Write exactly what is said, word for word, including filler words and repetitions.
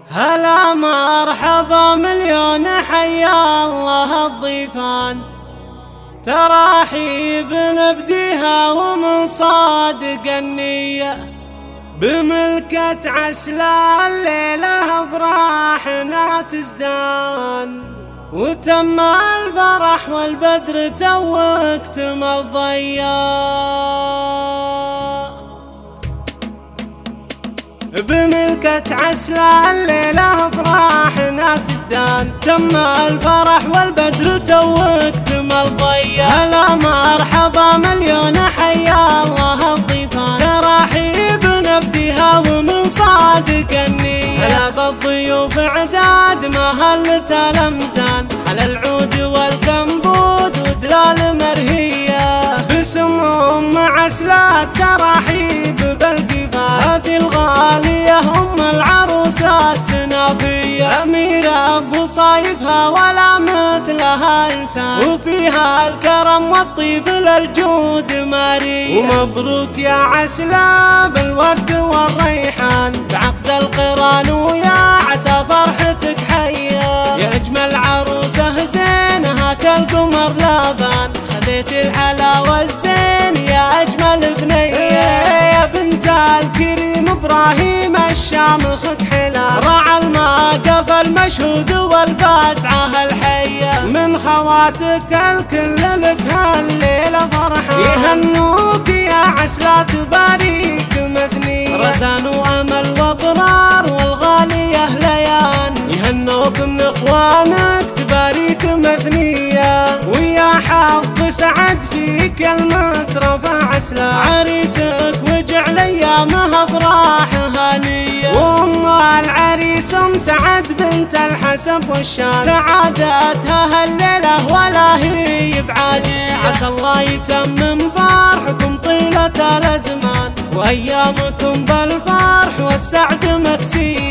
هلا مرحبا مليون حيا الله الضيفان، تراحيب نبديها ومن صادق النية، بملكة عسلا الليلة افراحنا تزدان، وتم الفرح والبدر توك اكتمل ضياء. بملكة عسلا الليلة افراحنا تزدان، تم الفرح والبدر توك اكتمل ضياء. هلا مرحبا مليون حيا الله الضيفان، تراحيب نبديها ومن صادق النية، هلا بالضيوف اعداد مهلة الامزان، على العود والكمبود ودلال مرهية، باسم ام عسلا تراحيب بالقفا، هذه الغالية ام العروسة السنافية، أميرة بصايفها ولا مثلها إنسان، وفيها الكرم والطيب للجود مارية، ومبروك يا عسلا بالورد والريحان، بعقد القران ويا عسى فرحتك حية، يا أجمل عروسة زينها كالقمر لابان، خذيت الحلا والزين يا أجمل بنية، يا بنت الكريم إبراهيم الشامخ حلا، راعى الموقف المشهود والفزعة الحية، من خواتك الكل لك هالليلة فرحة، يهنوك يا عسلا تباريك مثنية، رزان وأمل وأبرار والغالية ليان، يهنوك من إخوانك تباريك مثنية، ويا حظ سعد فيك المترفة عسلا، عريسك وجعل أيامها أفراح هانية، وأم العريس أم سعد بنت الحسب والشان، سعادتها هالليلة ولا هي بعالية، عسى الله يتمم فرحكم طيلة الأزمان، وأيامكم بالفرح والسعد مكسية.